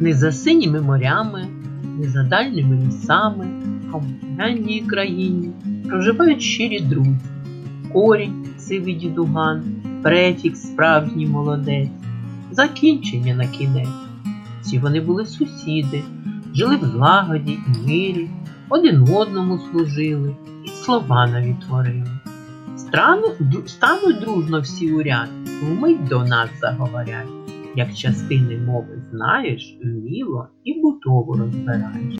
Не за синіми морями, не за дальніми лісами, а в глянній країні проживають щирі друзі. Корінь – сивий дідуган, префікс – справжній молодець, закінчення на кінець. Всі вони були сусіди, жили в злагоді і мирі, один одному служили і слова навіть творили. Стануть дружно всі у ряд, вмить до нас заговорять. Як частини мови знаєш, вміло і бутову розбираєш.